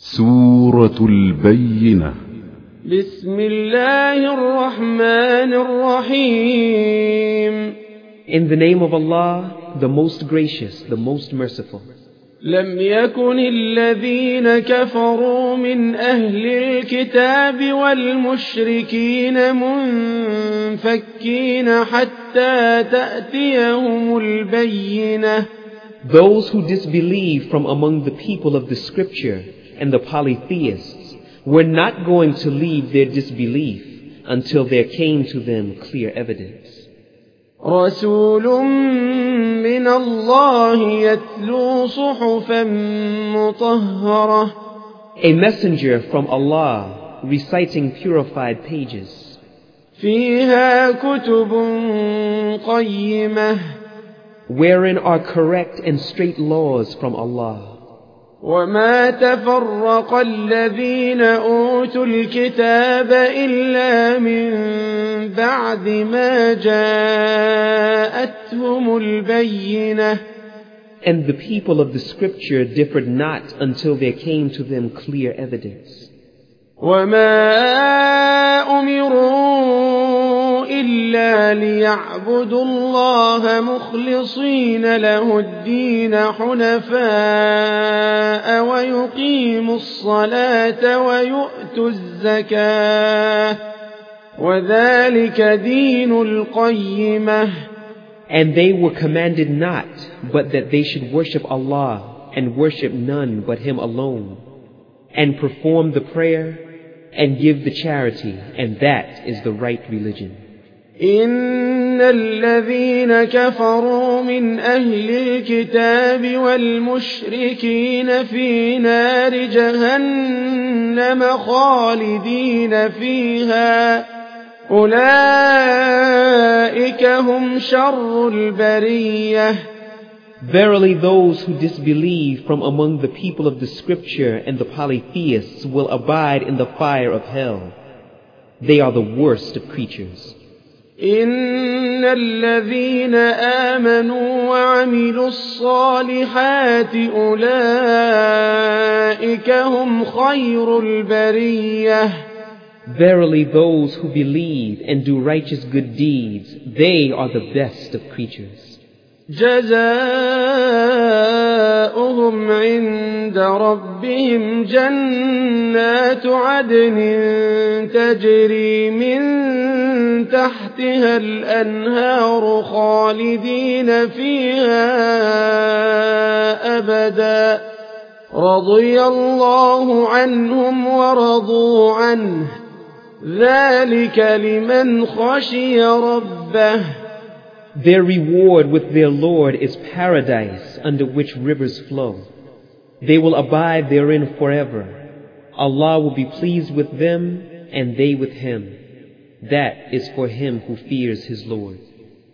سورة البينة. بسم الله الرحمن الرحيم. In the name of Allah, the most gracious, the most merciful. لم يكن الذين كفروا من أهل الكتاب والمشركين منفكين حتى تأتيهم البينة. Those who disbelieve from among the people of the scripture and the polytheists were not going to leave their disbelief until there came to them clear evidence. رسول من الله يتلو صحفا مطهرة. A messenger from Allah reciting purified pages. فيها كتب قيمة. Wherein are correct and straight laws from Allah. وما تفرق الذين أوتوا الكتاب إلا من بعد ما جاءتهم البينة. And the people of the scripture differed not until there came to them clear evidence. وما أمروا إلا ليعبدوا الله مخلصين له الدين حنفاء ويقيموا الصلاة ويؤتوا الزكاة وذلك دين القيمة. And they were commanded not, but that they should worship Allah and worship none but Him alone, and perform the prayer and give the charity, and that is the right religion. إن الذين كفروا من أهل الكتاب والمشركين في نار جهنم خالدين فيها أولئك هم شر البرية. Verily those who disbelieve from among the people of the scripture and the polytheists will abide in the fire of hell. They are the worst of creatures. إن الذين آمنوا وعملوا الصالحات أولئك هم خير البرية. Verily those who believe and do righteous good deeds, they are the best of creatures. جزاؤهم عند ربهم جنات عدن تجري من تحتها الأنهار خالدين فيها أبدا رضي الله عنهم ورضوا عنه ذلك لمن خشي ربه. Their reward with their Lord is paradise under which rivers flow. They will abide therein forever. Allah will be pleased with them and they with Him. That is for him who fears his Lord.